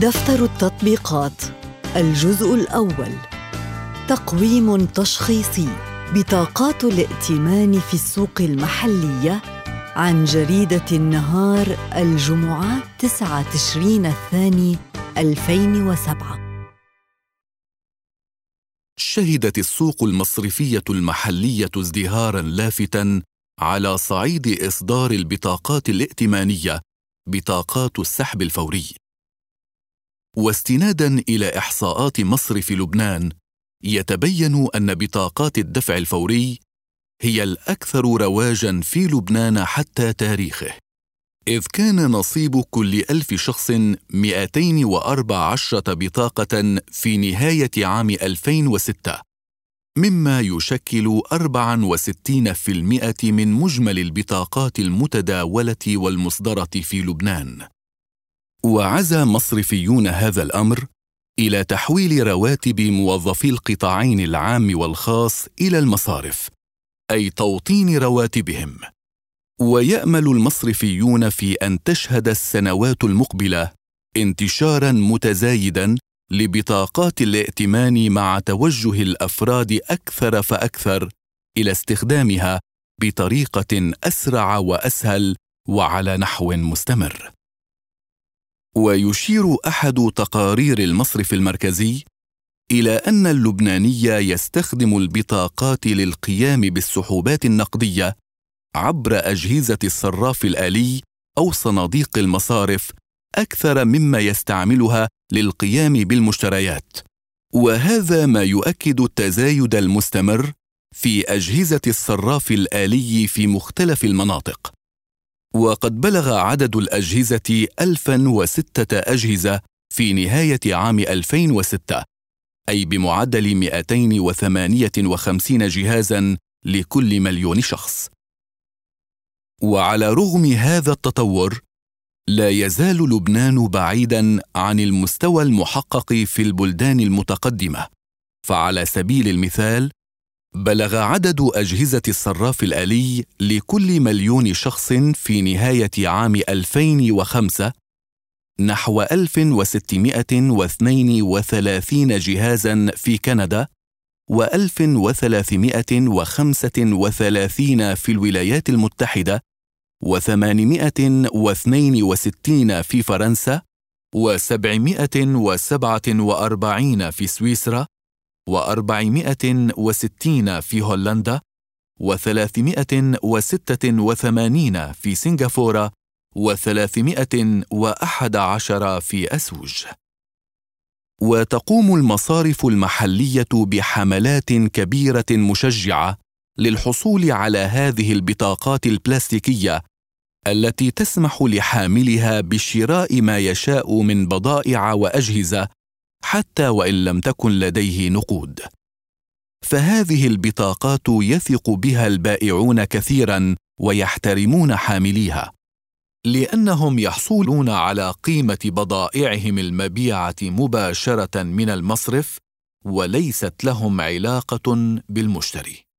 دفتر التطبيقات. الجزء الأول: تقويم تشخيصي: بطاقات الائتمان في السوق المحلية، عن جريدة النهار، الجمعة 9 تشرين الثاني 2007. شهدت السوق المصرفية المحلية ازدهاراً لافتاً على صعيد إصدار البطاقات الائتمانية، بطاقات السحب الفوري. واستناداً إلى إحصاءات مصرف لبنان، يتبين أن بطاقات الدفع الفوري هي الأكثر رواجاً في لبنان حتى تاريخه، إذ كان نصيب كل 1000 شخص 214 بطاقة في نهاية عام 2006، مما يشكل 64% من مجمل البطاقات المتداولة والمصدرة في لبنان. وعزى مصرفيون هذا الأمر إلى تحويل رواتب موظفي القطاعين العام والخاص إلى المصارف، أي توطين رواتبهم. ويأمل المصرفيون في أن تشهد السنوات المقبلة انتشاراً متزايداً لبطاقات الائتمان، مع توجه الأفراد أكثر فأكثر إلى استخدامها بطريقة أسرع وأسهل وعلى نحو مستمر. ويشير أحد تقارير المصرف المركزي إلى أن اللبناني يستخدم البطاقات للقيام بالسحوبات النقدية عبر أجهزة الصراف الآلي أو صناديق المصارف أكثر مما يستعملها للقيام بالمشتريات، وهذا ما يؤكد التزايد المستمر في أجهزة الصراف الآلي في مختلف المناطق. وقد بلغ عدد الأجهزة 1006 أجهزة في نهاية عام 2006، أي بمعدل 258 جهازاً لكل مليون شخص. وعلى رغم هذا التطور، لا يزال لبنان بعيداً عن المستوى المحقق في البلدان المتقدمة. فعلى سبيل المثال، بلغ عدد أجهزة الصراف الآلي لكل مليون شخص في نهاية عام 2005 نحو 1632 جهازاً في كندا، و1335 في الولايات المتحدة، و862 في فرنسا، و747 في سويسرا، و460 في هولندا، و386 في سنغافورة، و311 في أسوج. وتقوم المصارف المحلية بحملات كبيرة مشجعة للحصول على هذه البطاقات البلاستيكية، التي تسمح لحاملها بشراء ما يشاء من بضائع وأجهزة حتى وإن لم تكن لديه نقود. فهذه البطاقات يثق بها البائعون كثيراً ويحترمون حامليها، لأنهم يحصلون على قيمة بضائعهم المبيعة مباشرة من المصرف، وليست لهم علاقة بالمشتري.